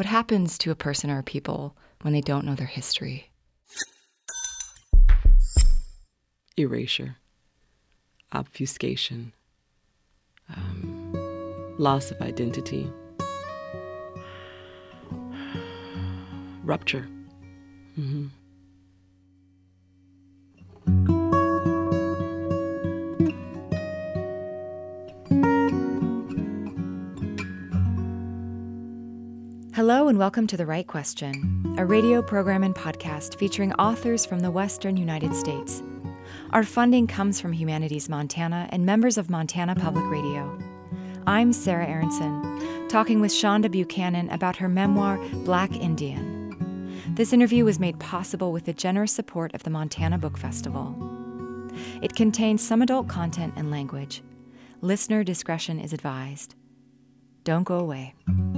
What happens to a person or a people when they don't know their history? Erasure, obfuscation, loss of identity, rupture. Mm-hmm. Hello and welcome to The Right Question, a radio program and podcast featuring authors from the Western United States. Our funding comes from Humanities Montana and members of Montana Public Radio. I'm Sarah Aronson, talking with Shonda Buchanan about her memoir, Black Indian. This interview was made possible with the generous support of the Montana Book Festival. It contains some adult content and language. Listener discretion is advised. Don't go away.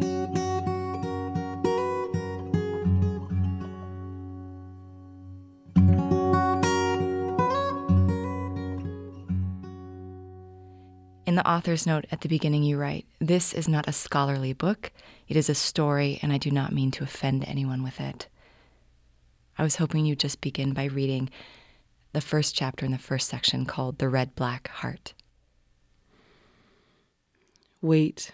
In the author's note at the beginning, you write, "This is not a scholarly book. It is a story, and I do not mean to offend anyone with it." I was hoping you'd just begin by reading the first chapter in the first section called The Red Black Heart. Wait.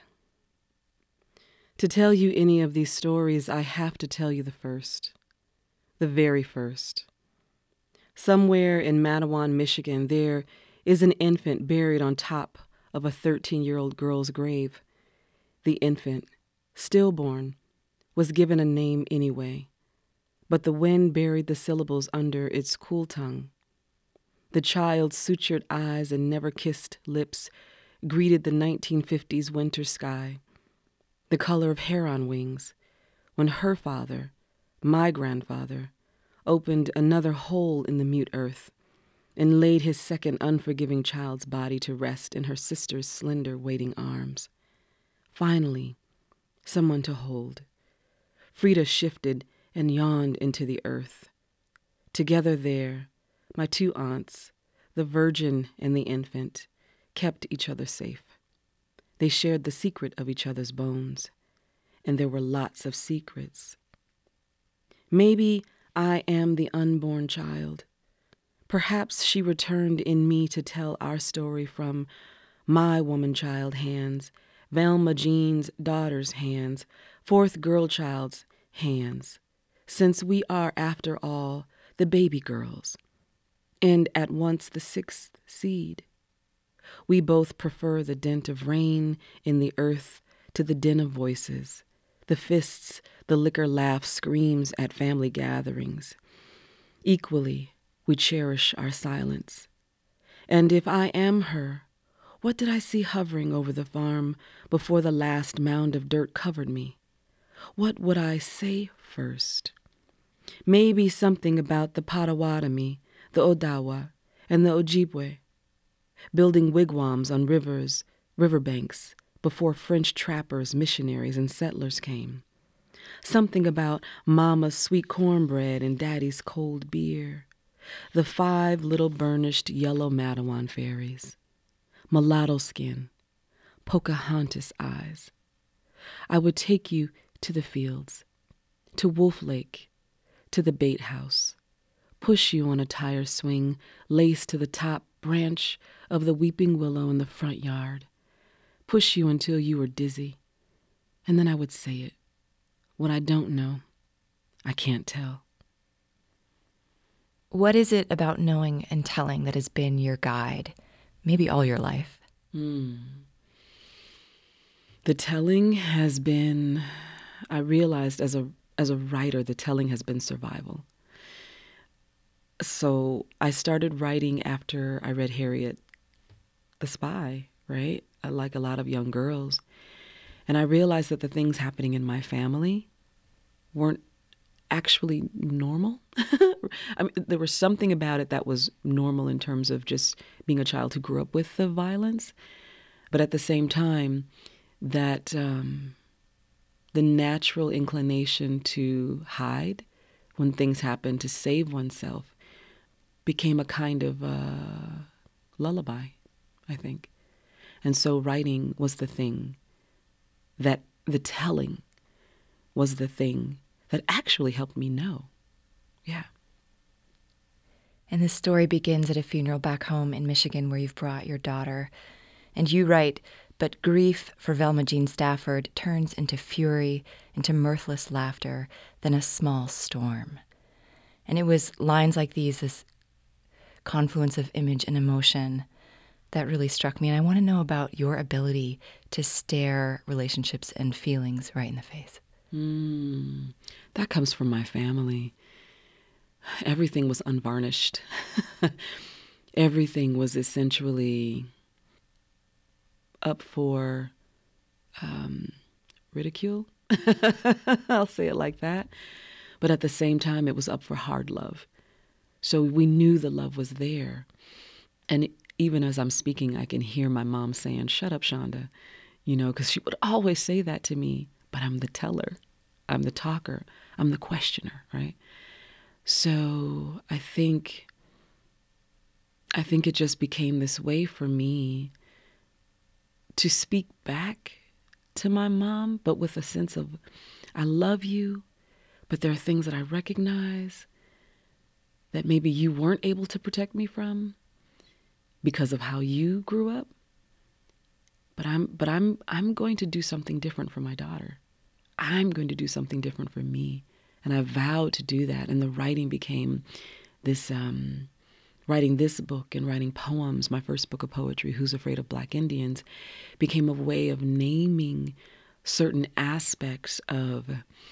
To tell you any of these stories, I have to tell you the first. The very first. Somewhere in Mattawan, Michigan, there is an infant buried on top of a 13-year-old girl's grave. The infant, stillborn, was given a name anyway, but the wind buried the syllables under its cool tongue. The child's sutured eyes and never-kissed lips greeted the 1950s winter sky, the color of heron wings, when her father, my grandfather, opened another hole in the mute earth and laid his second unforgiving child's body to rest in her sister's slender, waiting arms. Finally, someone to hold. Frida shifted and yawned into the earth. Together there, my two aunts, the virgin and the infant, kept each other safe. They shared the secret of each other's bones, and there were lots of secrets. Maybe I am the unborn child. Perhaps she returned in me to tell our story from my woman-child hands, Velma Jean's daughter's hands, fourth girl-child's hands, since we are, after all, the baby girls, and at once the sixth seed. We both prefer the dent of rain in the earth to the din of voices, the fists, the liquor laugh screams at family gatherings. Equally, we cherish our silence. And if I am her, what did I see hovering over the farm before the last mound of dirt covered me? What would I say first? Maybe something about the Potawatomi, the Odawa, and the Ojibwe, building wigwams on riverbanks, before French trappers, missionaries, and settlers came. Something about Mama's sweet cornbread and Daddy's cold beer. The 5 little burnished yellow Mattawan fairies. Mulatto skin. Pocahontas eyes. I would take you to the fields, to Wolf Lake, to the bait house, push you on a tire swing laced to the top branch of the weeping willow in the front yard, push you until you were dizzy, and then I would say it. What I don't know, I can't tell. What is it about knowing and telling that has been your guide, maybe all your life? The telling has been, I realized as a writer, the telling has been survival. So I started writing after I read Harriet the Spy, right? Like a lot of young girls. And I realized that the things happening in my family weren't actually normal. I mean, there was something about it that was normal in terms of just being a child who grew up with the violence. But at the same time, that the natural inclination to hide when things happen, to save oneself, became a kind of lullaby, I think. And so writing was the thing that the telling was the thing that actually helped me know. Yeah. And this story begins at a funeral back home in Michigan where you've brought your daughter. And you write, but grief for Velma Jean Stafford turns into fury, into mirthless laughter, then a small storm. And it was lines like these, this confluence of image and emotion, that really struck me. And I want to know about your ability to stare relationships and feelings right in the face. That comes from my family. Everything was unvarnished. Everything was essentially up for ridicule. I'll say it like that. But at the same time, it was up for hard love. So we knew the love was there. And even as I'm speaking, I can hear my mom saying, "Shut up, Shonda," because she would always say that to me. But I'm the teller. I'm the talker. I'm the questioner, right? So I think it just became this way for me to speak back to my mom, but with a sense of, I love you, but there are things that I recognize that maybe you weren't able to protect me from because of how you grew up. But I'm going to do something different for my daughter. I'm going to do something different for me. And I vowed to do that. And the writing became this, writing this book and writing poems, my first book of poetry, Who's Afraid of Black Indians, became a way of naming certain aspects of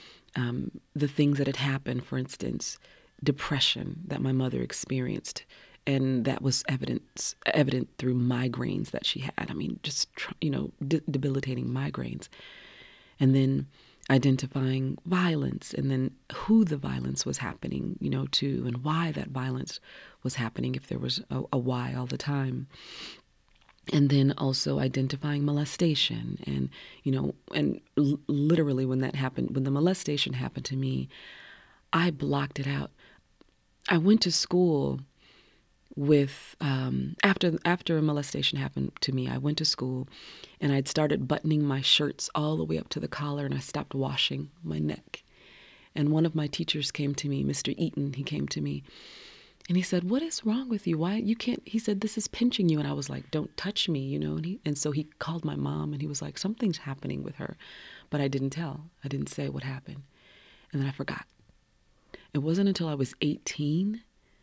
the things that had happened. For instance, depression that my mother experienced. And that was evident through migraines that she had. I mean, just, debilitating migraines. And then identifying violence, and then who the violence was happening, to, and why that violence was happening, if there was a why all the time. And then also identifying molestation. And literally when that happened, when the molestation happened to me, I blocked it out. I went to school with, after a molestation happened to me, I went to school and I'd started buttoning my shirts all the way up to the collar, and I stopped washing my neck. And one of my teachers came to me, Mr. Eaton, he came to me and he said, "What is wrong with you? Why you can't?" He said, "This is pinching you." And I was like, "Don't touch me," and so he called my mom and he was like, "Something's happening with her." But I didn't say what happened. And then I forgot. It wasn't until I was 18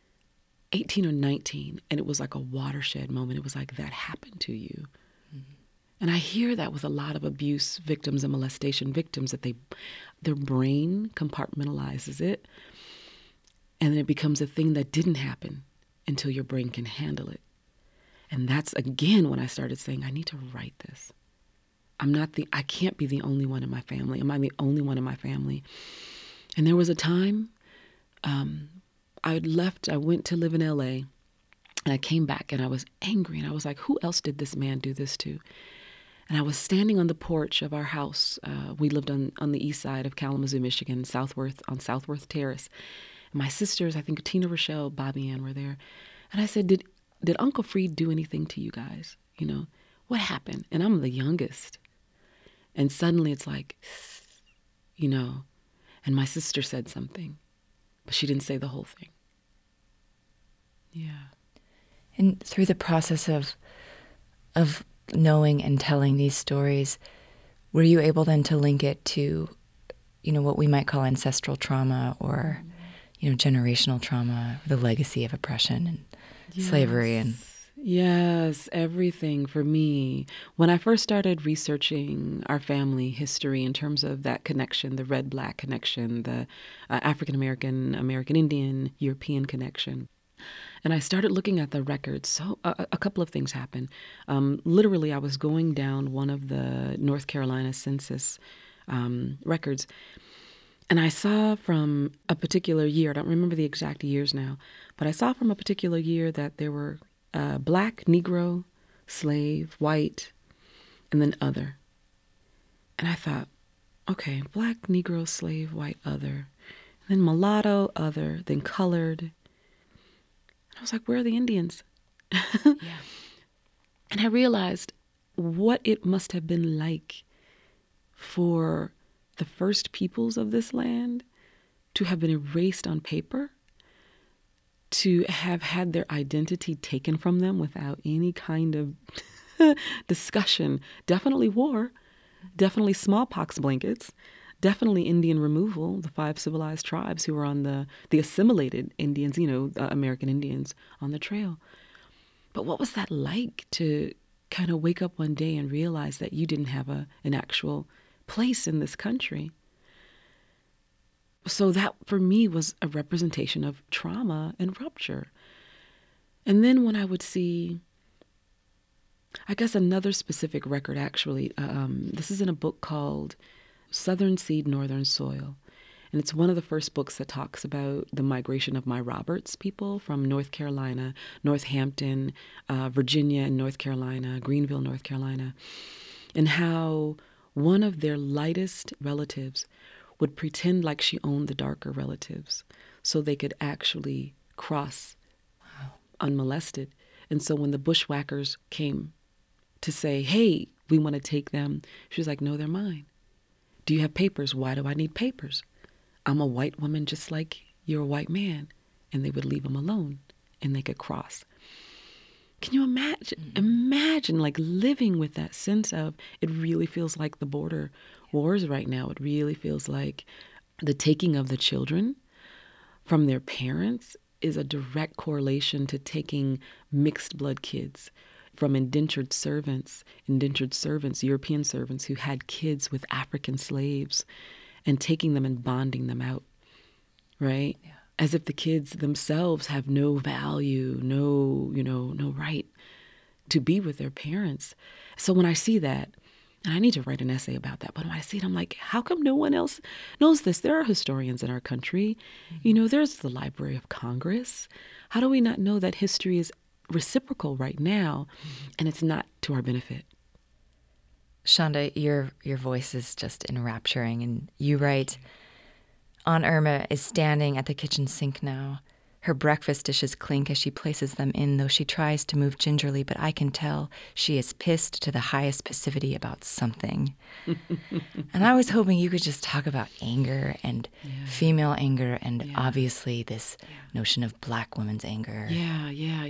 or 19, and it was like a watershed moment. It was like, that happened to you. Mm-hmm. And I hear that with a lot of abuse victims and molestation victims, that their brain compartmentalizes it, and then it becomes a thing that didn't happen until your brain can handle it. And that's, again, when I started saying, I need to write this. I can't be the only one in my family. Am I the only one in my family? And there was a time, I went to live in LA, and I came back and I was angry, and I was like, who else did this man do this to? And I was standing on the porch of our house. We lived on the east side of Kalamazoo, Michigan, on Southworth Terrace. And my sisters, I think Tina Rochelle, Bobby Ann were there. And I said, did Uncle Freed do anything to you guys? What happened? And I'm the youngest. And suddenly it's like, and my sister said something, but she didn't say the whole thing. Yeah. And through the process of knowing and telling these stories, were you able then to link it to, what we might call ancestral trauma or, generational trauma, the legacy of oppression and slavery and... Yes, everything for me. When I first started researching our family history in terms of that connection, the red-black connection, the African-American, American-Indian, European connection, and I started looking at the records, so a couple of things happened. Literally, I was going down one of the North Carolina census records, and I saw from a particular year, I don't remember the exact years now, but I saw from a particular year that there were Black, Negro, slave, white, and then other. And I thought, okay, Black, Negro, slave, white, other, and then mulatto, other, then colored. And I was like, where are the Indians? Yeah. And I realized what it must have been like for the first peoples of this land to have been erased on paper, to have had their identity taken from them without any kind of discussion. Definitely war, definitely smallpox blankets, definitely Indian removal, the 5 civilized tribes who were on the assimilated Indians, American Indians on the trail. But what was that like to kind of wake up one day and realize that you didn't have an actual place in this country? So that, for me, was a representation of trauma and rupture. And then when I would see, I guess another specific record, actually, this is in a book called Southern Seed, Northern Soil. And it's one of the first books that talks about the migration of my Roberts people from North Carolina, Northampton, Virginia, and North Carolina, Greenville, North Carolina, and how one of their lightest relatives would pretend like she owned the darker relatives so they could actually cross unmolested. And so when the bushwhackers came to say, hey, we want to take them, she was like, no, they're mine. Do you have papers? Why do I need papers? I'm a white woman just like you're a white man. And they would leave them alone and they could cross. Can you imagine? Imagine like living with that sense of, it really feels like the border wars right now. It really feels like the taking of the children from their parents is a direct correlation to taking mixed blood kids from indentured servants, European servants who had kids with African slaves, and taking them and bonding them out, right? Yeah. As if the kids themselves have no value, no right to be with their parents. So when I see that, and I need to write an essay about that, but when I see it, I'm like, how come no one else knows this? There are historians in our country. Mm-hmm. There's the Library of Congress. How do we not know that history is reciprocal right now, and it's not to our benefit? Shonda, your voice is just enrapturing, and you write, Aunt Irma is standing at the kitchen sink now. Her breakfast dishes clink as she places them in, though she tries to move gingerly, but I can tell she is pissed to the highest passivity about something. And I was hoping you could just talk about anger and female anger and obviously this notion of Black women's anger. Yeah.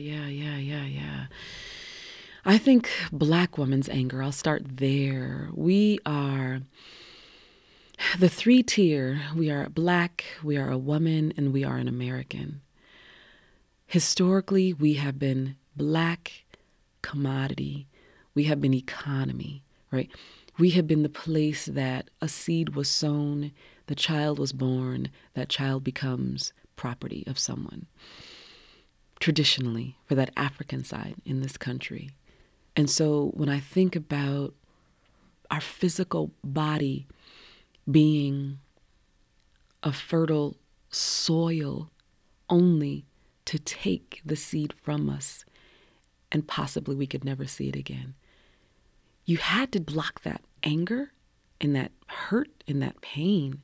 I think Black women's anger, I'll start there. We are the 3-tier. We are Black, we are a woman, and we are an American. Historically, we have been Black commodity. We have been economy, right? We have been the place that a seed was sown, the child was born, that child becomes property of someone. Traditionally, for that African side in this country. And so when I think about our physical body being a fertile soil only to take the seed from us, and possibly we could never see it again. You had to block that anger and that hurt and that pain.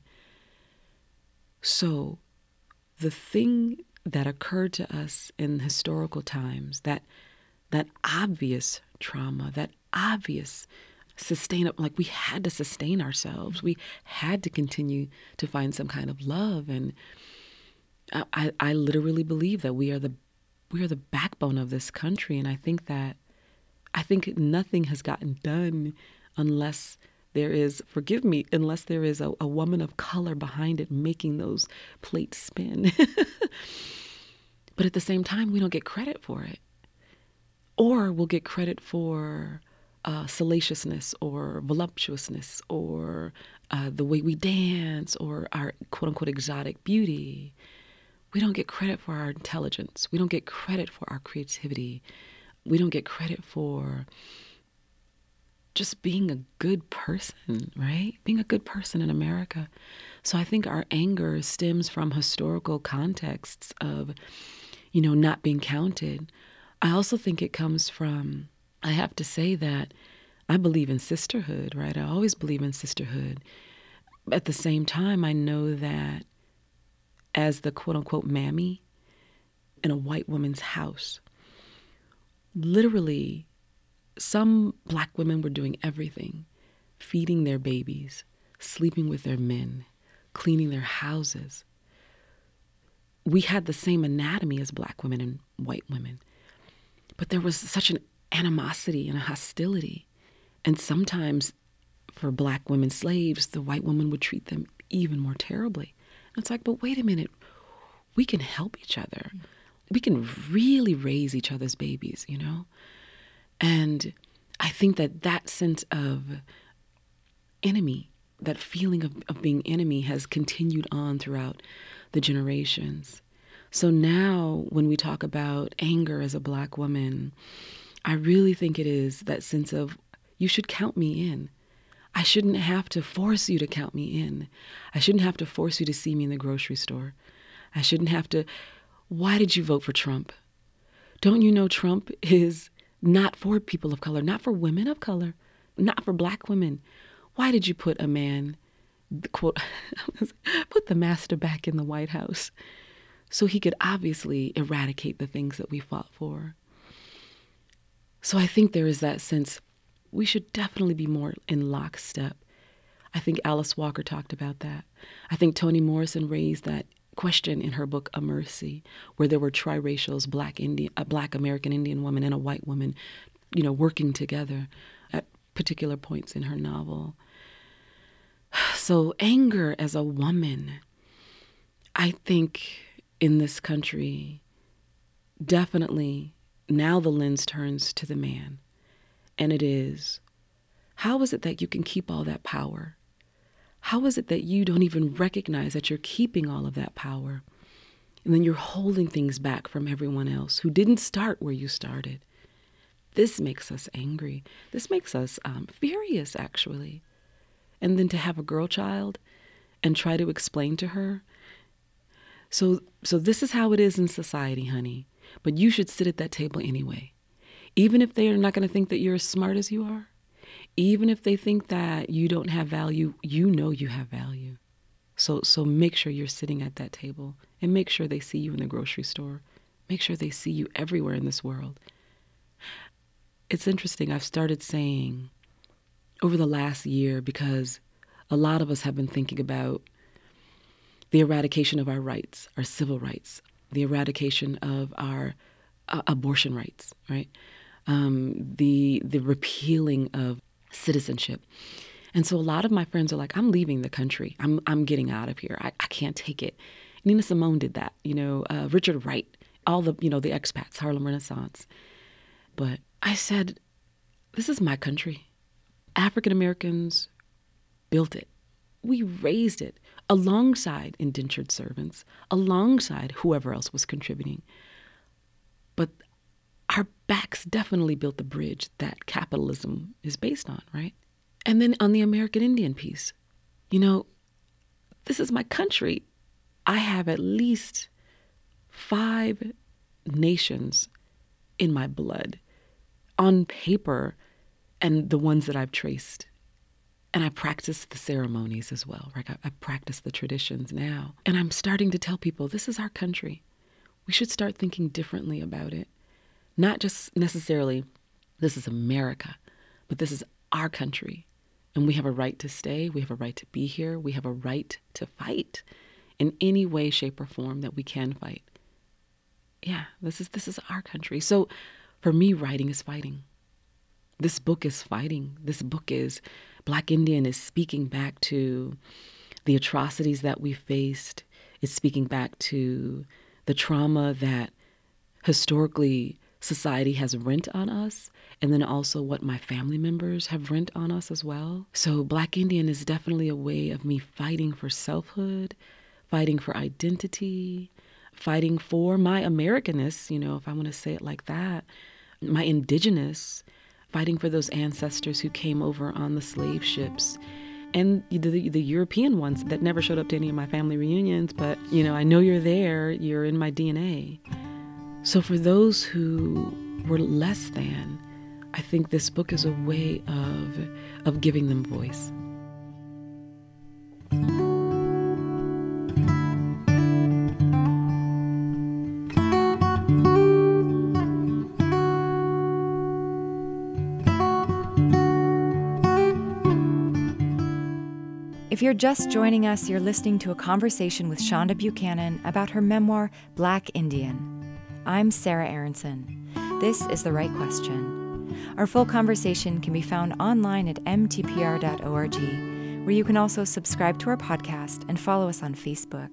So the thing that occurred to us in historical times, that obvious trauma, that obvious like we had to sustain ourselves. We had to continue to find some kind of love. And I literally believe that we are the backbone of this country. And I think nothing has gotten done unless there is, unless there is a woman of color behind it making those plates spin. But at the same time, we don't get credit for it. Or we'll get credit for salaciousness or voluptuousness or the way we dance or our quote-unquote exotic beauty. We don't get credit for our intelligence. We don't get credit for our creativity. We don't get credit for just being a good person, right? Being a good person in America. So I think our anger stems from historical contexts of, not being counted. I also think it comes from, I have to say that I believe in sisterhood, right? I always believe in sisterhood. At the same time, I know that as the quote-unquote mammy in a white woman's house, literally some Black women were doing everything, feeding their babies, sleeping with their men, cleaning their houses. We had the same anatomy as Black women and white women, but there was such an animosity and a hostility. And sometimes for Black women slaves, the white woman would treat them even more terribly. And it's like, but wait a minute, we can help each other. We can really raise each other's babies, you know? And I think that sense of enemy, that feeling of being enemy has continued on throughout the generations. So now when we talk about anger as a Black woman, I really think it is that sense of, you should count me in. I shouldn't have to force you to count me in. I shouldn't have to force you to see me in the grocery store. I shouldn't have to, why did you vote for Trump? Don't you know Trump is not for people of color, not for women of color, not for Black women? Why did you put a man, quote, put the master back in the White House so he could obviously eradicate the things that we fought for? So I think there is that sense we should definitely be more in lockstep. I think Alice Walker talked about that. I think Toni Morrison raised that question in her book, A Mercy, where there were triracials, a Black American Indian woman and a white woman, you know, working together at particular points in her novel. So anger as a woman, I think in this country, definitely now the lens turns to the man. And it is, how is it that you can keep all that power? How is it that you don't even recognize that you're keeping all of that power? And then you're holding things back from everyone else who didn't start where you started. This makes us angry. This makes us furious, actually. And then to have a girl child and try to explain to her. So this is how it is in society, honey. But you should sit at that table anyway. Even if they are not going to think that you're as smart as you are, even if they think that you don't have value, you know you have value. So make sure you're sitting at that table and make sure they see you in the grocery store. Make sure they see you everywhere in this world. It's interesting. I've started saying over the last year, because a lot of us have been thinking about the eradication of our rights, our civil rights, the eradication of our abortion rights, right? The repealing of citizenship. And so a lot of my friends are like, I'm leaving the country. I'm getting out of here. I can't take it. Nina Simone did that, Richard Wright, all the, the expats, Harlem Renaissance. But I said, this is my country. African Americans built it. We raised it alongside indentured servants, alongside whoever else was contributing. But our backs definitely built the bridge that capitalism is based on, right? And then on the American Indian piece, this is my country. I have at least 5 nations in my blood on paper and the ones that I've traced. And I practice the ceremonies as well, right? I practice the traditions now. And I'm starting to tell people, this is our country. We should start thinking differently about it. Not just necessarily, this is America, but this is our country. And we have a right to stay. We have a right to be here. We have a right to fight in any way, shape, or form that we can fight. Yeah, this is our country. So for me, writing is fighting. This book is fighting. This book is, Black Indian is speaking back to the atrocities that we faced. It's speaking back to the trauma that historically society has rent on us, and then also what my family members have rent on us as well. So Black Indian is definitely a way of me fighting for selfhood, fighting for identity, fighting for my Americanness, if I want to say it like that, my indigenous, fighting for those ancestors who came over on the slave ships and the European ones that never showed up to any of my family reunions, but, I know you're there, you're in my DNA. So for those who were less than, I think this book is a way of giving them voice. If you're just joining us, you're listening to a conversation with Shonda Buchanan about her memoir, Black Indian. I'm Sarah Aronson. This is The Right Question. Our full conversation can be found online at mtpr.org, where you can also subscribe to our podcast and follow us on Facebook.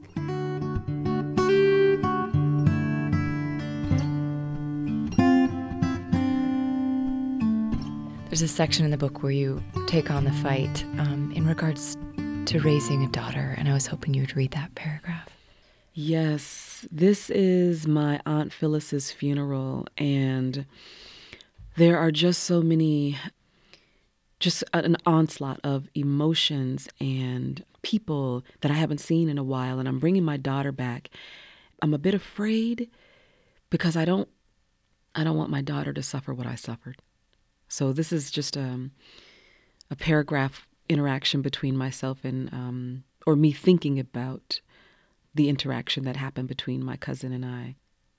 There's a section in the book where you take on the fight in regards to raising a daughter, and I was hoping you would read that paragraph. Yes, this is my Aunt Phyllis's funeral, and there are just so many, just an onslaught of emotions and people that I haven't seen in a while, and I'm bringing my daughter back. I'm a bit afraid because I don't want my daughter to suffer what I suffered. So this is just a paragraph interaction between myself and, or me thinking about the interaction that happened between my cousin and I.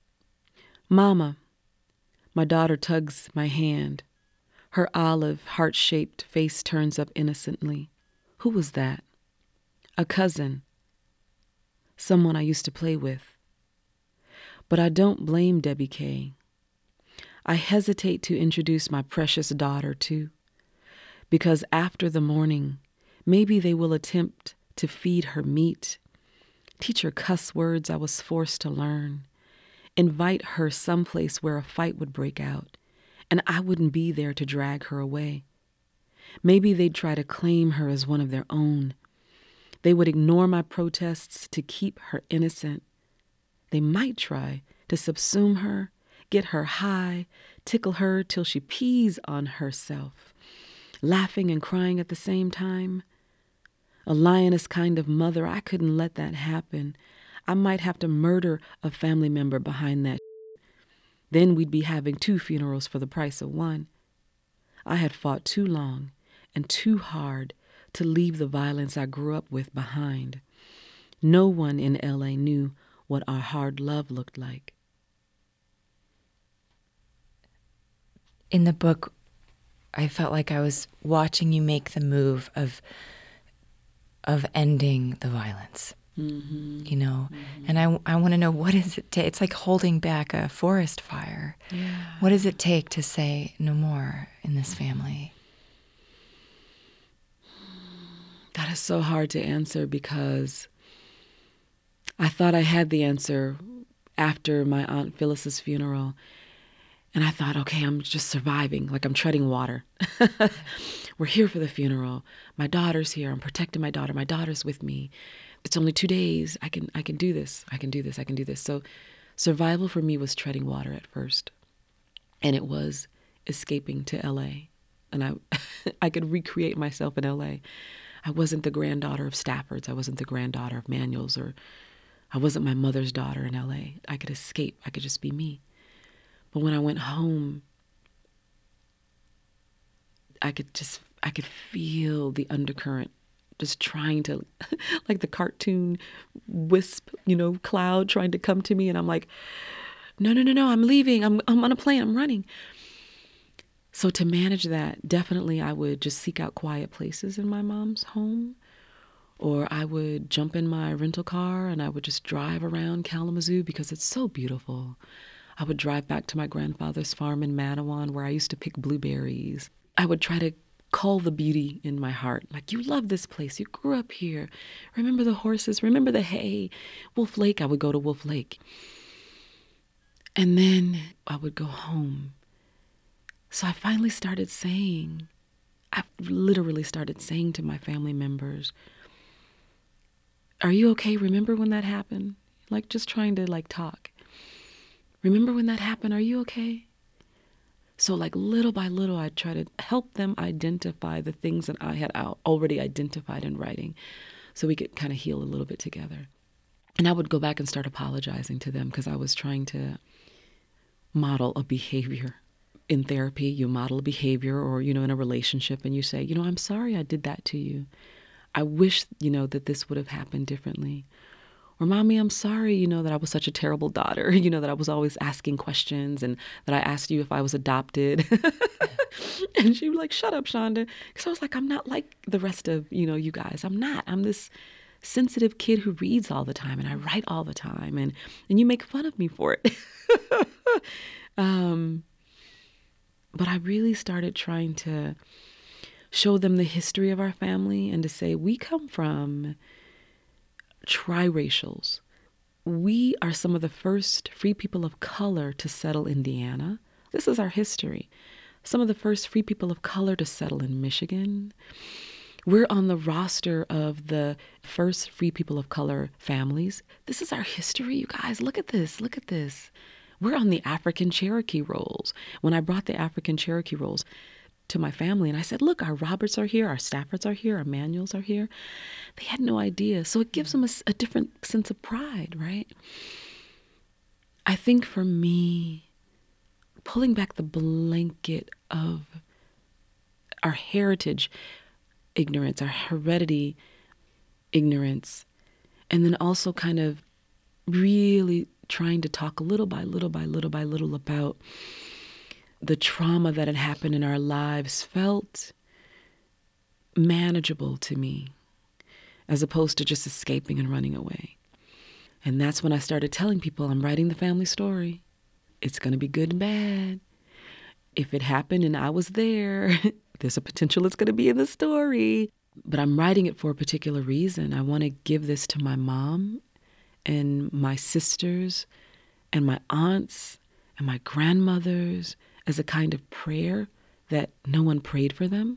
Mama, my daughter tugs my hand. Her olive, heart-shaped face turns up innocently. Who was that? A cousin. Someone I used to play with. But I don't blame Debbie Kay. I hesitate to introduce my precious daughter, too, because after the mourning, maybe they will attempt to feed her meat, teach her cuss words I was forced to learn, invite her someplace where a fight would break out, and I wouldn't be there to drag her away. Maybe they'd try to claim her as one of their own. They would ignore my protests to keep her innocent. They might try to subsume her, get her high, tickle her till she pees on herself, laughing and crying at the same time. A lioness kind of mother, I couldn't let that happen. I might have to murder a family member behind that. Then we'd be having 2 funerals for the price of 1. I had fought too long and too hard to leave the violence I grew up with behind. No one in LA knew what our hard love looked like. In the book, I felt like I was watching you make the move of ending the violence, you know? Mm-hmm. And I want to know, what does it take? It's like holding back a forest fire. Yeah. What does it take to say no more in this family? That is so hard to answer because I thought I had the answer after my Aunt Phyllis's funeral. And I thought, okay, I'm just surviving, like I'm treading water. We're here for the funeral. My daughter's here. I'm protecting my daughter. My daughter's with me. It's only 2 days. I can do this. I can do this. I can do this. So survival for me was treading water at first. And it was escaping to LA. And I could recreate myself in LA. I wasn't the granddaughter of Staffords. I wasn't the granddaughter of Manuels, or I wasn't my mother's daughter in LA. I could escape. I could just be me. But when I went home, I could feel the undercurrent just trying to, like the cartoon wisp, cloud trying to come to me. And I'm like, no, I'm leaving. I'm on a plane. I'm running. So to manage that, definitely I would just seek out quiet places in my mom's home, or I would jump in my rental car and I would just drive around Kalamazoo because it's so beautiful. I would drive back to my grandfather's farm in Matawan where I used to pick blueberries. I would try to call the beauty in my heart. Like, you love this place. You grew up here. Remember the horses. Remember the hay. Wolf Lake. I would go to Wolf Lake. And then I would go home. So I finally I literally started saying to my family members, are you okay? Remember when that happened? Like, just trying to talk. Remember when that happened? Are you okay? So little by little, I'd try to help them identify the things that I had already identified in writing so we could kind of heal a little bit together. And I would go back and start apologizing to them because I was trying to model a behavior. In therapy, you model a behavior, or, in a relationship, and you say, I'm sorry I did that to you. I wish, that this would have happened differently. Or, Mommy, I'm sorry, that I was such a terrible daughter, that I was always asking questions and that I asked you if I was adopted. And she was like, shut up, Shonda. Because I was like, I'm not like the rest of, you guys. I'm not. I'm this sensitive kid who reads all the time and I write all the time. And you make fun of me for it. But I really started trying to show them the history of our family and to say, we come from triracials. We are some of the first free people of color to settle Indiana. This is our history. Some of the first free people of color to settle in Michigan. We're on the roster of the first free people of color families. This is our history, you guys. Look at this. Look at this. We're on the African Cherokee rolls. When I brought the African Cherokee rolls to my family and I said, look, our Roberts are here, our Staffords are here, our Manuels are here. They had no idea. So it gives them a different sense of pride, right? I think for me, pulling back the blanket of our heritage ignorance, our heredity ignorance, and then also kind of really trying to talk little by little by little by little about the trauma that had happened in our lives felt manageable to me, as opposed to just escaping and running away. And that's when I started telling people, I'm writing the family story. It's going to be good and bad. If it happened and I was there, there's a potential it's going to be in the story. But I'm writing it for a particular reason. I want to give this to my mom and my sisters and my aunts and my grandmothers as a kind of prayer that no one prayed for them.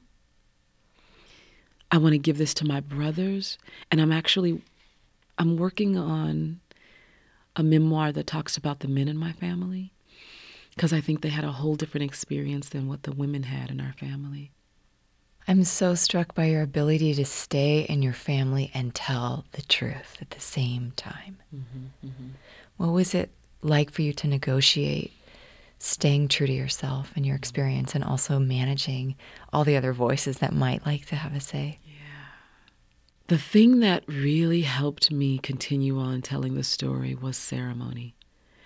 I want to give this to my brothers. And I'm working on a memoir that talks about the men in my family, because I think they had a whole different experience than what the women had in our family. I'm so struck by your ability to stay in your family and tell the truth at the same time. Mm-hmm, mm-hmm. What was it like for you to negotiate staying true to yourself and your experience and also managing all the other voices that might like to have a say? Yeah. The thing that really helped me continue on telling the story was ceremony.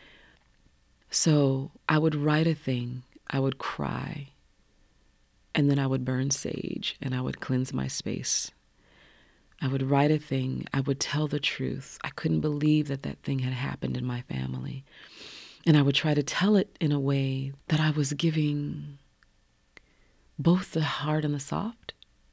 So I would write a thing, I would cry, and then I would burn sage and I would cleanse my space. I would write a thing, I would tell the truth. I couldn't believe that thing had happened in my family. And I would try to tell it in a way that I was giving both the hard and the soft.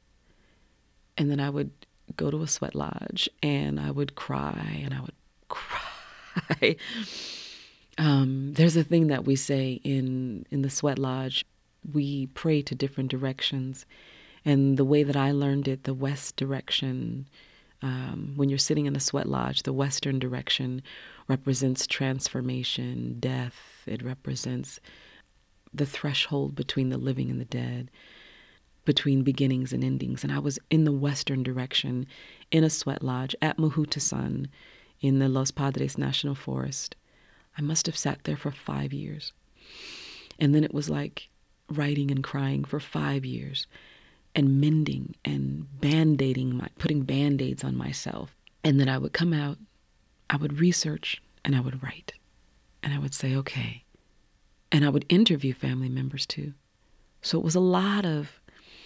And then I would go to a sweat lodge and I would cry and I would cry. There's a thing that we say in the sweat lodge. We pray to different directions. And the way that I learned it, the west direction, when you're sitting in a sweat lodge, the western direction represents transformation, death. It represents the threshold between the living and the dead, between beginnings and endings. And I was in the western direction in a sweat lodge at Mahuta in the Los Padres National Forest. I must have sat there for 5 years. And then it was like writing and crying for 5 years and mending and band-aiding, putting band-aids on myself. And then I would come out, I would research, and I would write. And I would say, okay. And I would interview family members too. So it was a lot of,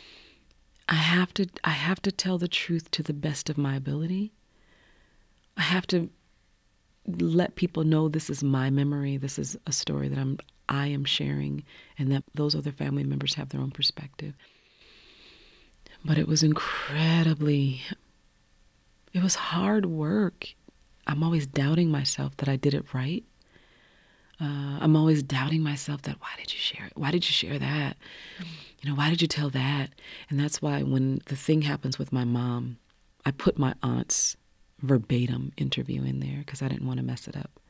I have to tell the truth to the best of my ability. I have to let people know this is my memory. This is a story that I am sharing, and that those other family members have their own perspective. But it was it was hard work. I'm always doubting myself that I did it right. I'm always doubting myself that, why did you share it? Why did you share that? Why did you tell that? And that's why when the thing happens with my mom, I put my aunt's verbatim interview in there because I didn't want to mess it up.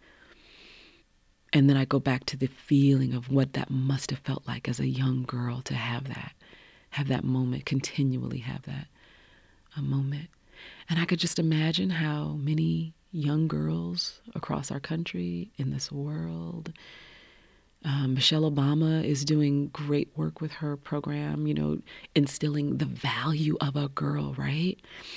And then I go back to the feeling of what that must have felt like as a young girl to have that moment, continually have that a moment. And I could just imagine how many young girls across our country, in this world, Michelle Obama is doing great work with her program, instilling the value of a girl, right?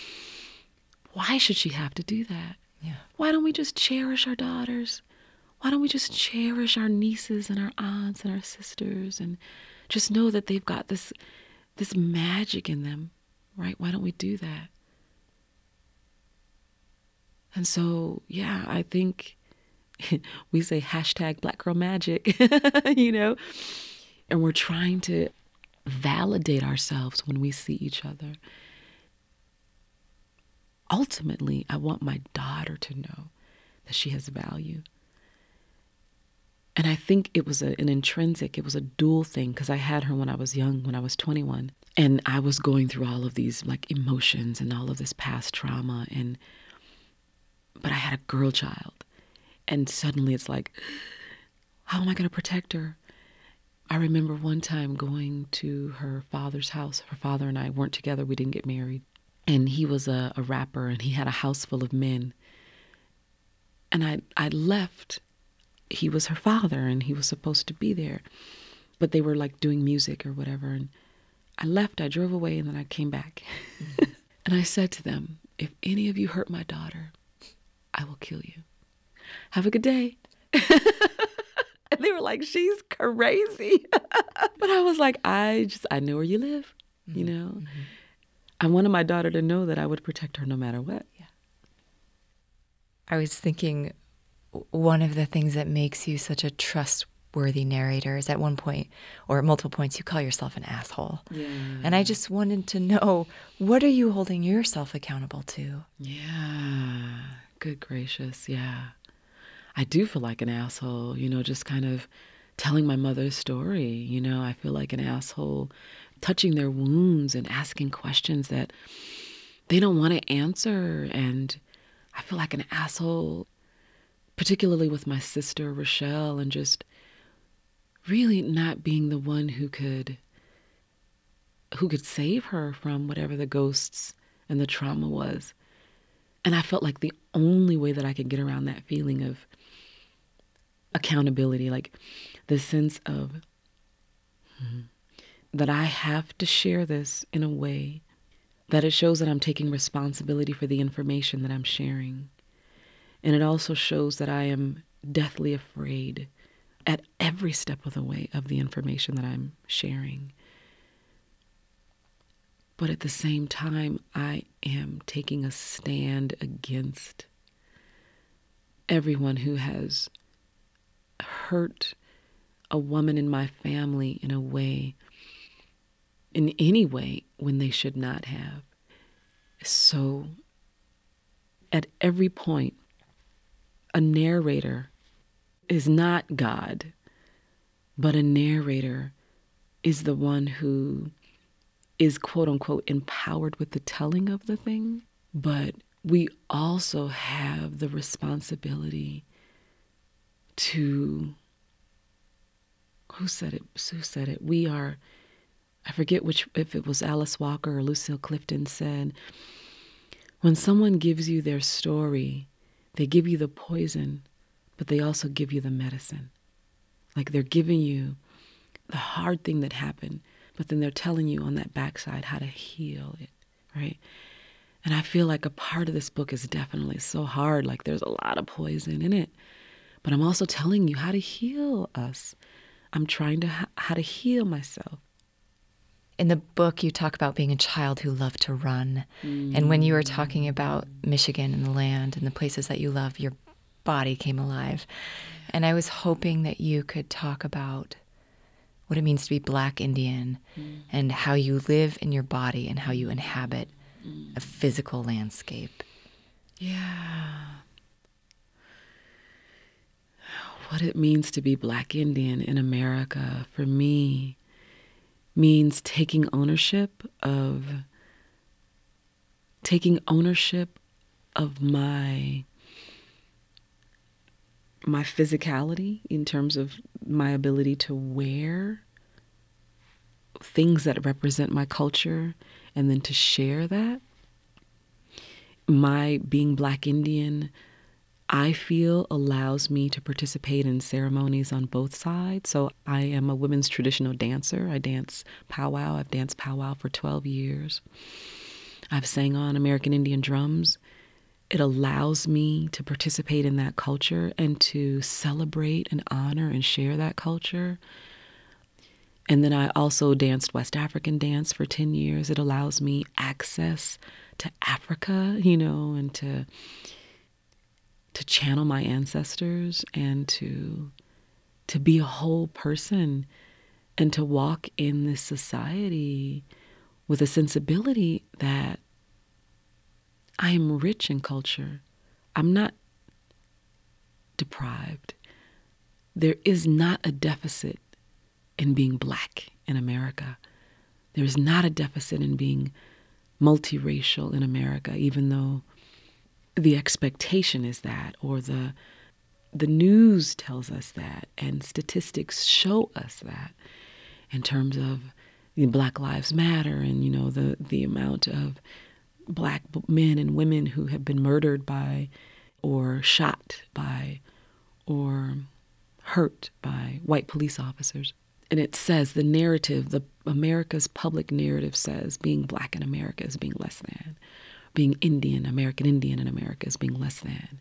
Why should she have to do that? Yeah. Why don't we just cherish our daughters? Why don't we just cherish our nieces and our aunts and our sisters and just know that they've got this magic in them, right? Why don't we do that? And so, yeah, I think we say hashtag Black Girl Magic, and we're trying to validate ourselves when we see each other. Ultimately, I want my daughter to know that she has value. And I think it was it was a dual thing, because I had her when I was young, when I was 21. And I was going through all of these like emotions and all of this past trauma. But I had a girl child. And suddenly it's like, how am I going to protect her? I remember one time going to her father's house. Her father and I weren't together. We didn't get married. And he was a rapper, and he had a house full of men. And I left. He was her father, and he was supposed to be there. But they were like doing music or whatever. And I left, I drove away, and then I came back. And I said to them, if any of you hurt my daughter, I will kill you. Have a good day. And they were like, she's crazy. But I was like, I know where you live, Mm-hmm. I wanted my daughter to know that I would protect her no matter what. Yeah. I was thinking one of the things that makes you such a trustworthy narrator is at one point or at multiple points you call yourself an asshole. Yeah. And I just wanted to know, what are you holding yourself accountable to? Yeah. Good gracious. Yeah. I do feel like an asshole, just kind of telling my mother's story. I feel like an asshole touching their wounds and asking questions that they don't want to answer. And I feel like an asshole, particularly with my sister, Rochelle, and just really not being the one who could save her from whatever the ghosts and the trauma was. And I felt like the only way that I could get around that feeling of accountability, like the sense of that I have to share this in a way that it shows that I'm taking responsibility for the information that I'm sharing. And it also shows that I am deathly afraid at every step of the way of the information that I'm sharing. But at the same time, I am taking a stand against everyone who has hurt a woman in my family in any way when they should not have. So at every point, a narrator is not God, but a narrator is the one who is quote unquote empowered with the telling of the thing. But we also have the responsibility to, who said it? We are, I forget if it was Alice Walker or Lucille Clifton said, when someone gives you their story, they give you the poison, but they also give you the medicine. Like they're giving you the hard thing that happened, but then they're telling you on that backside how to heal it, right? And I feel like a part of this book is definitely so hard, like there's a lot of poison in it, but I'm also telling you how to heal us. I'm trying to how to heal myself. In the book, you talk about being a child who loved to run. And when you were talking about Michigan and the land and the places that you love, your body came alive. And I was hoping that you could talk about what it means to be Black Indian and how you live in your body and how you inhabit a physical landscape. Yeah. What it means to be Black Indian in America, for me, means taking ownership of my physicality in terms of my ability to wear things that represent my culture and then to share that. My being Black Indian, I feel, allows me to participate in ceremonies on both sides. So I am a women's traditional dancer. I dance powwow. I've danced powwow for 12 years. I've sang on American Indian drums. It allows me to participate in that culture and to celebrate and honor and share that culture. And then I also danced West African dance for 10 years. It allows me access to Africa, and to channel my ancestors and to be a whole person and to walk in this society with a sensibility that I am rich in culture. I'm not deprived. There is not a deficit in being Black in America. There is not a deficit in being multiracial in America, even though the expectation is that, or the news tells us that, and statistics show us that in terms of Black Lives Matter and, the amount of Black men and women who have been murdered by or shot by or hurt by white police officers. And it says the narrative, America's public narrative says being Black in America is being less than. Being American Indian in America is being less than.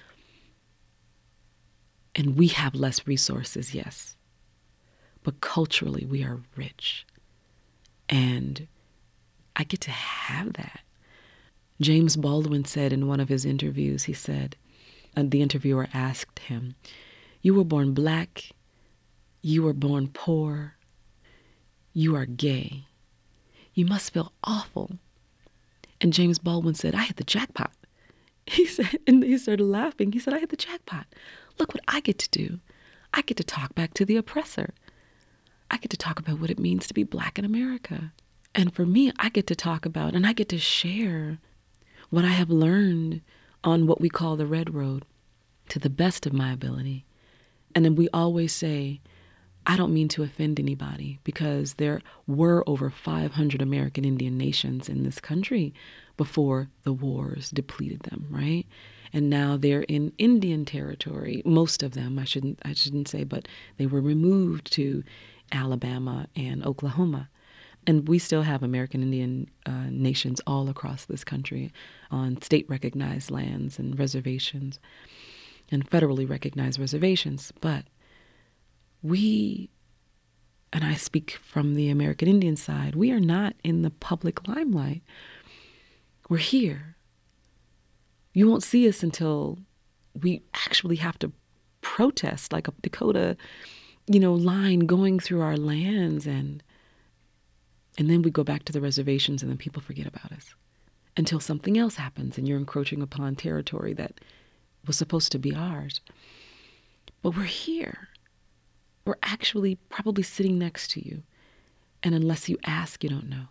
And we have less resources, yes. But culturally, we are rich. And I get to have that. James Baldwin said in one of his interviews, he said, the interviewer asked him, "You were born Black, you were born poor, you are gay. You must feel awful." And James Baldwin said, "I hit the jackpot." He said, and he started laughing. He said, "I hit the jackpot. Look what I get to do. I get to talk back to the oppressor. I get to talk about what it means to be Black in America. And for me, I get to talk about and I get to share what I have learned on what we call the Red Road to the best of my ability." And then we always say, I don't mean to offend anybody, because there were over 500 American Indian nations in this country before the wars depleted them, right? And now they're in Indian territory. Most of them, I shouldn't say, but they were removed to Alabama and Oklahoma. And we still have American Indian nations all across this country on state-recognized lands and reservations and federally recognized reservations. But we, and I speak from the American Indian side, we are not in the public limelight. We're here. You won't see us until we actually have to protest, like a Dakota, line going through our lands, and then we go back to the reservations, and then people forget about us until something else happens and you're encroaching upon territory that was supposed to be ours. But we're here. We're actually probably sitting next to you. And unless you ask, you don't know.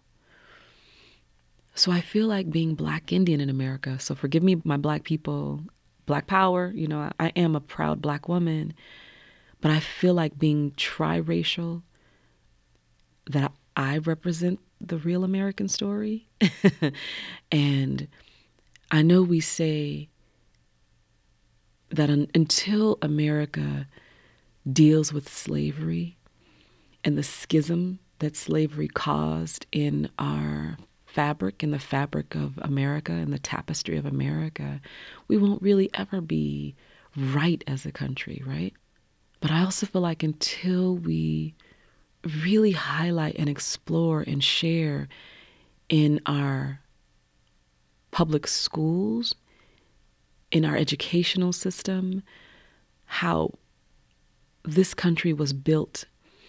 So I feel like being Black Indian in America, so forgive me, my Black people, Black power, I am a proud Black woman, but I feel like being triracial, that I represent the real American story. And I know we say that until America deals with slavery and the schism that slavery caused in our fabric, in the fabric of America and the tapestry of America, we won't really ever be right as a country, right? But I also feel like until we really highlight and explore and share in our public schools, in our educational system, how this country was built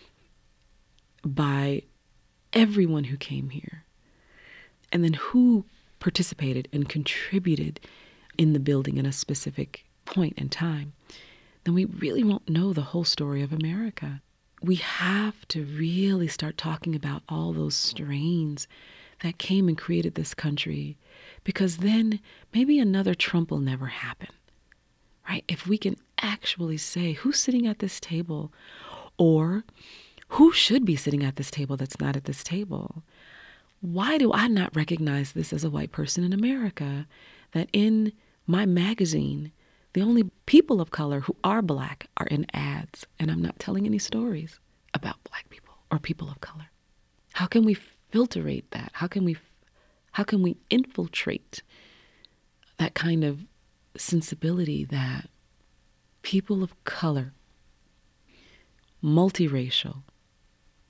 by everyone who came here, and then who participated and contributed in the building in a specific point in time, then we really won't know the whole story of America. We have to really start talking about all those strains that came and created this country, because then maybe another Trump will never happen, right? If we can actually say who's sitting at this table, or who should be sitting at this table that's not at this table. Why do I not recognize this as a white person in America, that in my magazine, the only people of color who are Black are in ads, and I'm not telling any stories about Black people or people of color? How can we filtrate that? How can we infiltrate that kind of sensibility that people of color, multiracial,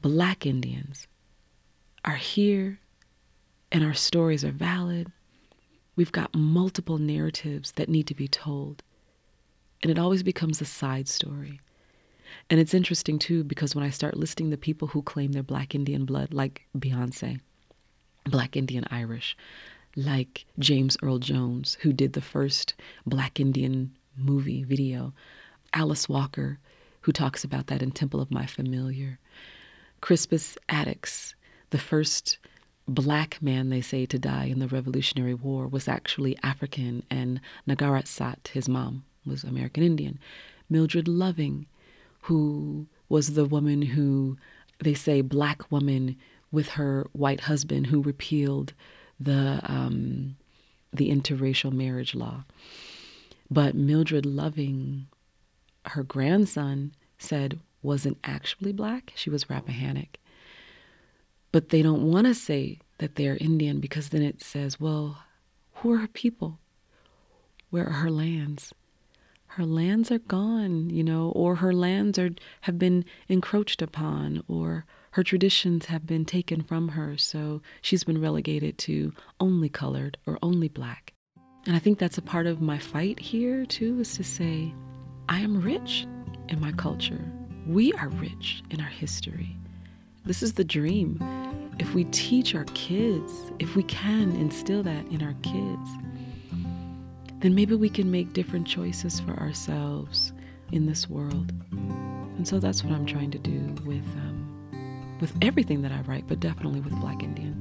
Black Indians are here and our stories are valid. We've got multiple narratives that need to be told. And it always becomes a side story. And it's interesting, too, because when I start listing the people who claim their Black Indian blood, like Beyonce, Black Indian Irish, like James Earl Jones, who did the first Black Indian movie video, Alice Walker, who talks about that in Temple of My Familiar, Crispus Attucks, the first Black man, they say, to die in the Revolutionary War, was actually African, and Nagarat Sat, his mom, was American Indian. Mildred Loving, who was the woman who, they say, Black woman with her white husband who repealed the interracial marriage law. But Mildred Loving, her grandson, said wasn't actually Black. She was Rappahannock. But they don't want to say that they're Indian because then it says, well, who are her people? Where are her lands? Her lands are gone, or her lands have been encroached upon, or her traditions have been taken from her, so she's been relegated to only colored or only Black. And I think that's a part of my fight here, too, is to say, I am rich in my culture. We are rich in our history. This is the dream. If we teach our kids, if we can instill that in our kids, then maybe we can make different choices for ourselves in this world. And so that's what I'm trying to do with everything that I write, but definitely with Black Indian.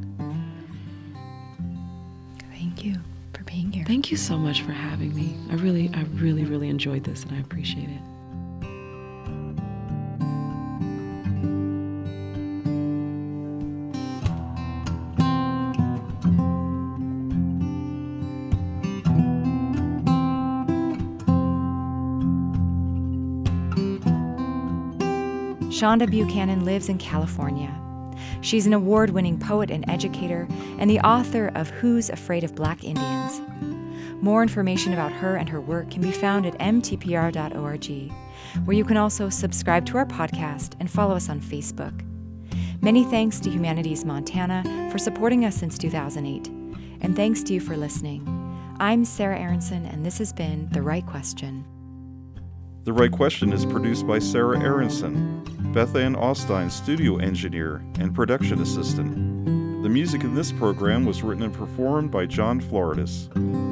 Thank you for being here. Thank you so much for having me. I really, really enjoyed this, and I appreciate it. Shonda Buchanan lives in California. She's an award-winning poet and educator and the author of Who's Afraid of Black Indians? More information about her and her work can be found at mtpr.org, where you can also subscribe to our podcast and follow us on Facebook. Many thanks to Humanities Montana for supporting us since 2008, and thanks to you for listening. I'm Sarah Aronson, and this has been The Right Question. The Right Question is produced by Sarah Aronson, Beth Ann Austin, studio engineer and production assistant. The music in this program was written and performed by John Floridis.